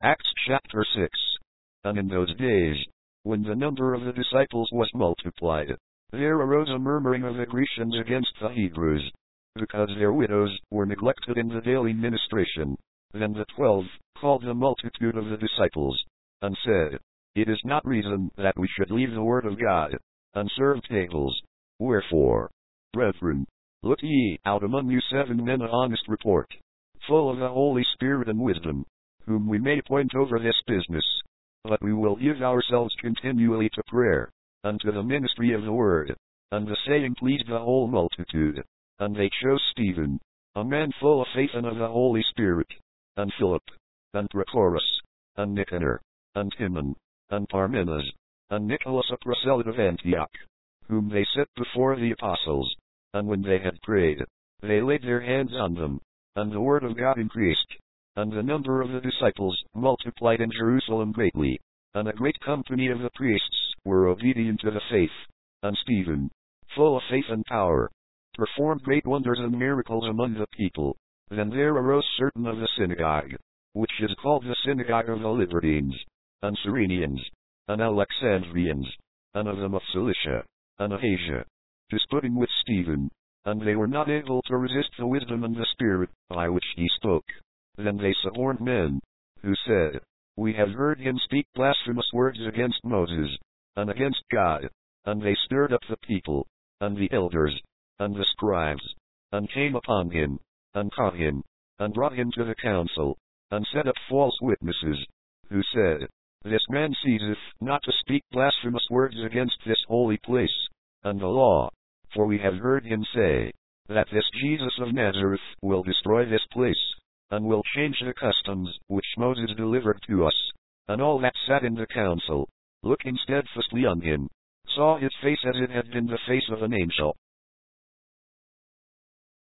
Acts chapter 6. And in those days, when the number of the disciples was multiplied, there arose a murmuring of the Grecians against the Hebrews, because their widows were neglected in the daily ministration. Then the 12 called the multitude of the disciples, and said, It is not reason that we should leave the word of God, and serve tables. Wherefore, brethren, look ye out among you 7 men of honest report, full of the Holy Spirit and wisdom, whom we may appoint over this business. But we will give ourselves continually to prayer, and to the ministry of the word. And the saying pleased the whole multitude. And they chose Stephen, a man full of faith and of the Holy Spirit, and Philip, and Prochorus, and Nicanor, and Timon, and Parmenas, and Nicholas a proselyte of Antioch, whom they set before the apostles. And when they had prayed, they laid their hands on them, and the word of God increased, and the number of the disciples multiplied in Jerusalem greatly, and a great company of the priests were obedient to the faith. And Stephen, full of faith and power, performed great wonders and miracles among the people. Then there arose certain of the synagogue, which is called the synagogue of the Libertines, and Cyrenians, and Alexandrians, and of them of Cilicia, and of Asia, disputing with Stephen, and they were not able to resist the wisdom and the spirit by which he spoke. Then they suborned men, who said, We have heard him speak blasphemous words against Moses, and against God. And they stirred up the people, and the elders, and the scribes, and came upon him, and caught him, and brought him to the council, and set up false witnesses, who said, This man ceaseth not to speak blasphemous words against this holy place, and the law, for we have heard him say, that this Jesus of Nazareth will destroy this place, and will change the customs which Moses delivered to us. And all that sat in the council, looking steadfastly on him, saw his face as it had been the face of an angel.